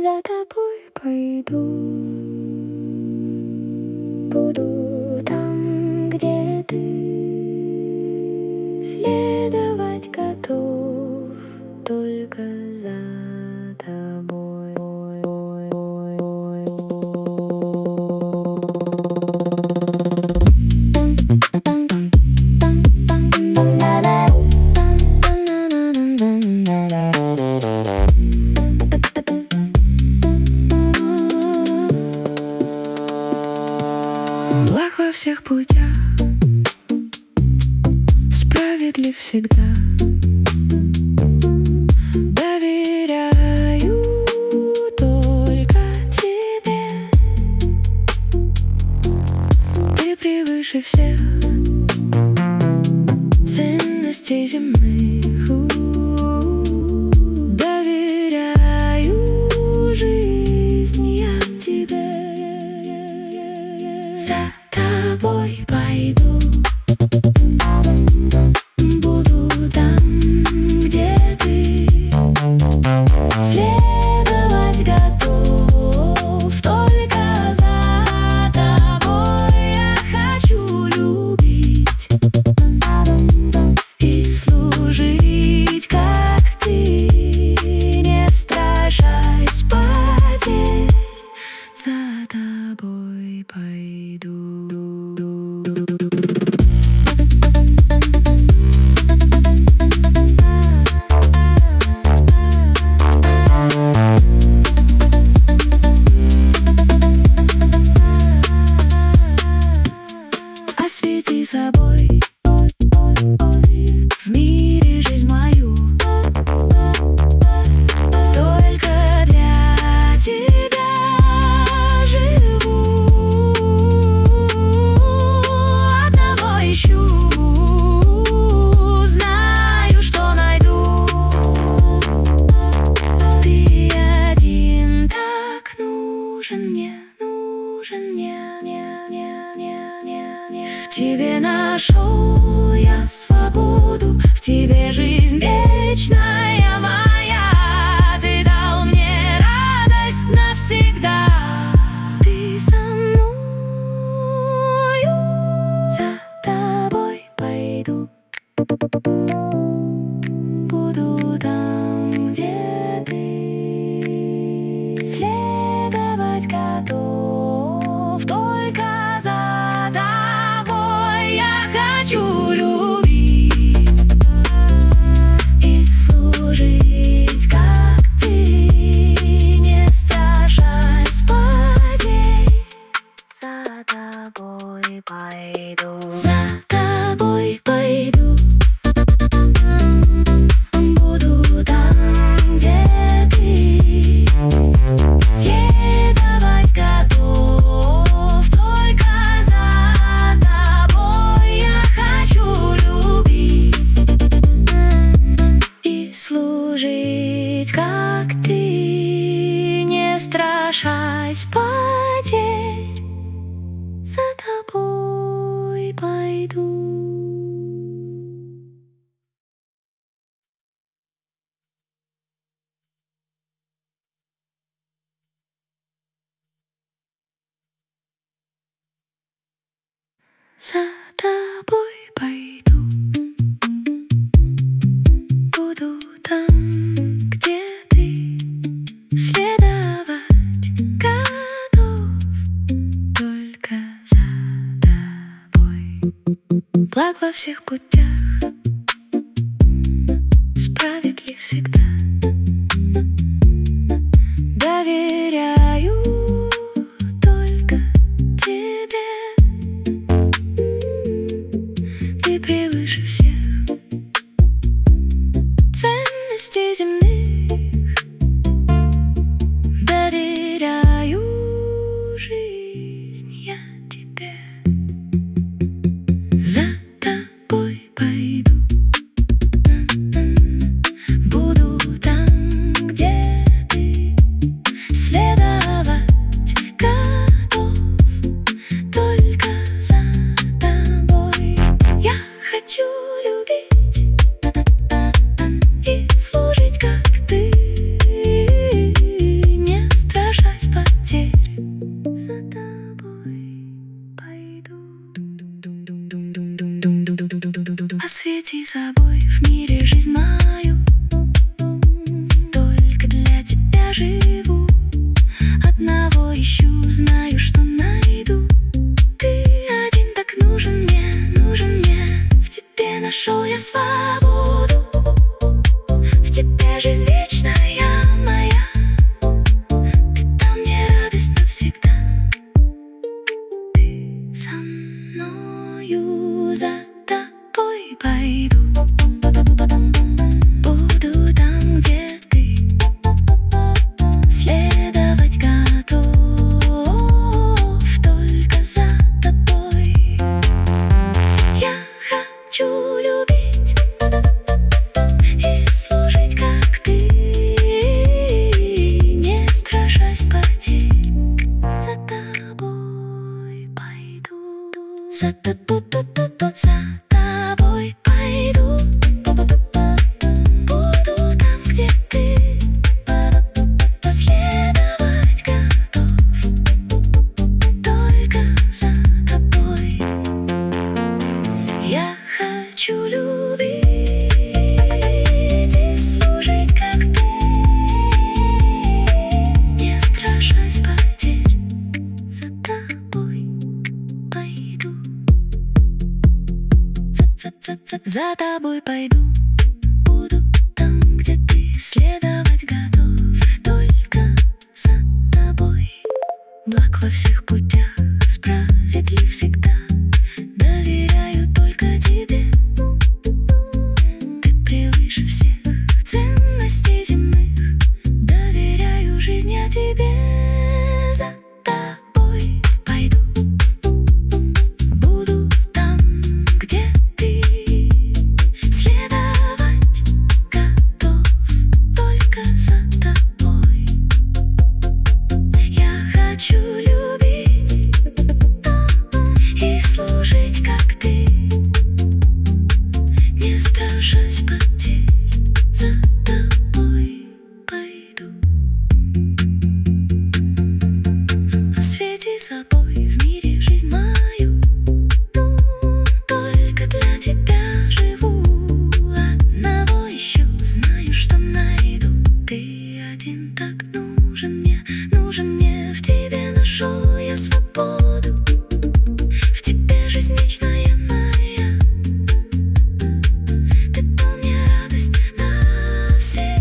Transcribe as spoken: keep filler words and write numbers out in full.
за тобой пойду. Буду там, где ты, следовать готов только за тобой. Благ во всех путях, справедлив всегда. Доверяю только тебе. Ты превыше всех ценностей земных. Доверяю жизнь я тебе. За тобой пойду. Буду там, где ты, следовать готов только за тобой. Я хочу любить и служить, как ты, не страшась потерь. За тобой пойду. Освети собой в мире жизнь мою. Только для тебя живу. Одного ищу, знаю, что найду. Ты один так нужен мне, нужен мне, не, не, не, не, не. В тебе нашел я свободу, в тебе жизнь вечная моя. Ты дал мне радость навсегда. Ты со мною, за тобой пойду. Буду там, где ты, следовать готов только за тобой. Я хочу любить и служить, как ты, не страшась потерь. За тобой пойду. За тобой пойду. Буду там, где ты, следовать готов только за тобой. Я хочу любить и служить, как ты, не страшась потерь. За тобой пойду. За тобой пойду. Буду там, где ты, следовать готов только за тобой. Благ во всех путях, справедлив всегда. Доверяю только тебе. Ты превыше всех ценностей земных. Доверяю жизнь я тебе. За тобой пойду. Буду там, где ты, следовать готов только за тобой. Я хочу любить и служить, как ты. пойти с собой в мире жизнь мою. Только для тебя живу, одного ищу, знаю, что найду. Ты один так нужен мне, нужен мне. В тебе нашел я свободу, в тебе жизнь вечная моя. Ты дал мне радость навсегда. Ты со мною, за тобой пойду. Буду там, где ты, следовать готов только за тобой. Я хочу любить и служить, как ты, не страшась потерь. За тобой пойду, за тобой, за тобой пойду. Буду там, где ты, следовать готов только за тобой. Я хочу любить и служить, как ты, не страшась потерь. За тобой пойду, за, за, за, за, за тобой пойду.